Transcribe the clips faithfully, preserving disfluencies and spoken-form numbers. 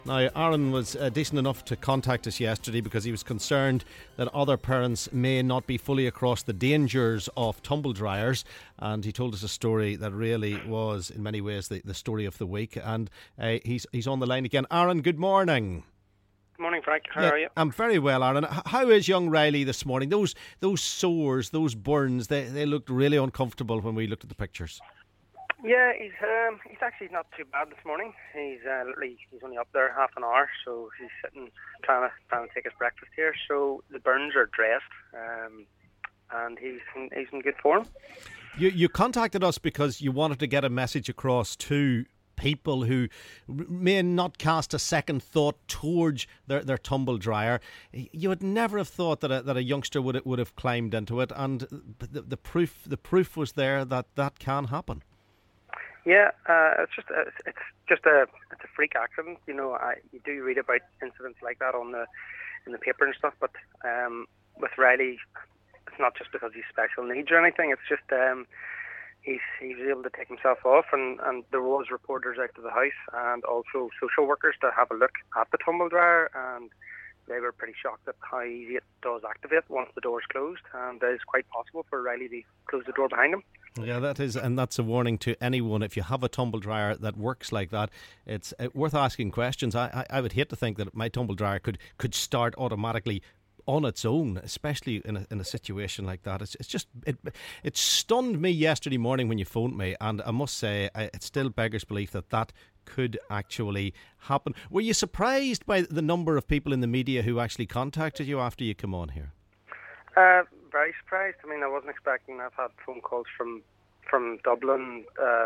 Now, Aaron was uh, decent enough to contact us yesterday because he was concerned that other parents may not be fully across the dangers of tumble dryers, and he told us a story that really was, in many ways, the, the story of the week. And uh, he's he's on the line again. Aaron, good morning. Good morning, Frank. How yeah, are you? I'm very well, Aaron. H- How is young Riley this morning? Those those sores, those burns, they they looked really uncomfortable when we looked at the pictures. Yeah, he's um, he's actually not too bad this morning. He's uh, literally he's only up there half an hour, so he's sitting trying to trying to take his breakfast here. So the burns are dressed, um, and he's in, he's in good form. You you contacted us because you wanted to get a message across to people who may not cast a second thought towards their, their tumble dryer. You would never have thought that a, that a youngster would would have climbed into it, and the, the proof the proof was there that that can happen. Yeah, uh, it's just a, it's just a it's a freak accident. You know, I, you do read about incidents like that on the in the paper and stuff, but um, with Riley, it's not just because he's special needs or anything. It's just um, he's he was able to take himself off, and, and there was reporters out to the house and also social workers to have a look at the tumble dryer, and they were pretty shocked at how easy it does activate once the door's closed, and it's quite possible for Riley to close the door behind him. Yeah, that is, and that's a warning to anyone. If you have a tumble dryer that works like that, it's uh, worth asking questions. I, I I would hate to think that my tumble dryer could, could start automatically on its own, especially in a in a situation like that. It's it's just it it stunned me yesterday morning when you phoned me, and I must say it still beggars belief that that could actually happen. Were you surprised by the number of people in the media who actually contacted you after you come on here? Uh, very surprised. I mean, I wasn't expecting. I've had phone calls from from Dublin, uh,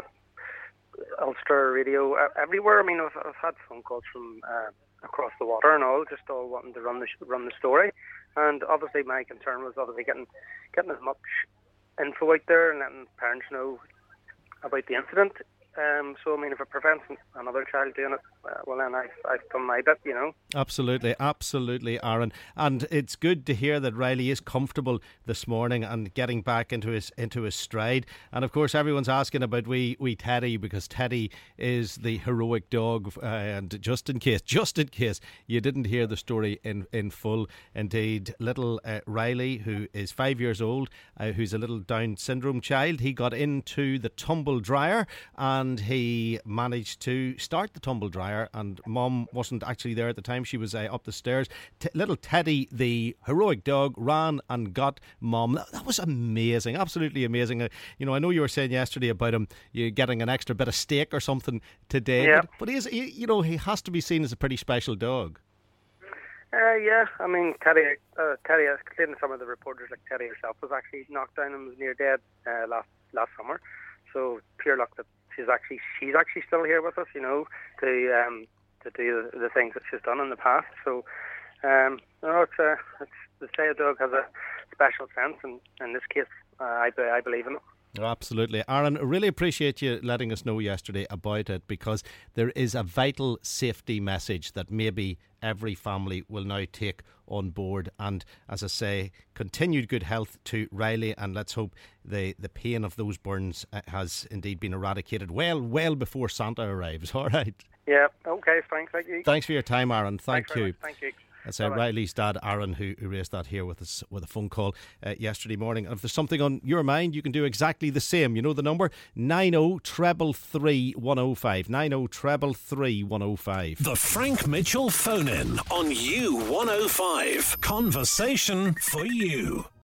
Ulster Radio, uh, everywhere. I mean, I've, I've had phone calls from uh, across the water and all, just all wanting to run the run the story. And obviously, my concern was obviously getting getting as much info out there and letting parents know about the incident. Um, so, I mean, if it prevents another child doing it, uh, well, then I've, I've done my bit, you know. Absolutely, absolutely, Aaron. And it's good to hear that Riley is comfortable this morning and getting back into his into his stride. And, of course, everyone's asking about wee, wee Teddy, because Teddy is the heroic dog. Uh, and just in case, just in case you didn't hear the story in, in full, indeed, little uh, Riley, who is five years old, uh, who's a little Down syndrome child, he got into the tumble dryer and And he managed to start the tumble dryer, and Mum wasn't actually there at the time. She was uh, up the stairs. T- little Teddy, the heroic dog, ran and got Mum. That, that was amazing, absolutely amazing. Uh, you know, I know you were saying yesterday about him you getting an extra bit of steak or something today, yeah. but, but he is, he, you know, he has to be seen as a pretty special dog. Uh, yeah, I mean, Teddy, uh, Teddy, according to some of the reporters, like Teddy herself was actually knocked down and was near dead uh, last last summer. So pure luck that she's actually she's actually still here with us, you know, to um, to do the, the things that she's done in the past. So, um, you know, it's a it's the say a dog has a special sense, and in this case, uh, I I believe in it. Oh, absolutely. Aaron, I really appreciate you letting us know yesterday about it, because there is a vital safety message that maybe every family will now take on board. And as I say, continued good health to Riley, and let's hope the, the pain of those burns has indeed been eradicated well, well before Santa arrives. All right. Yeah, okay, thanks. Thank you. Thanks for your time, Aaron. Thank Thanks you. Much. Thank you. That's uh, Riley's dad, Aaron, who, who raised that here with us with a phone call uh, yesterday morning. And if there's something on your mind, you can do exactly the same. You know the number? nine oh three three one oh five. nine oh three three one oh five. The Frank Mitchell phone-in on U one oh five. Conversation for you.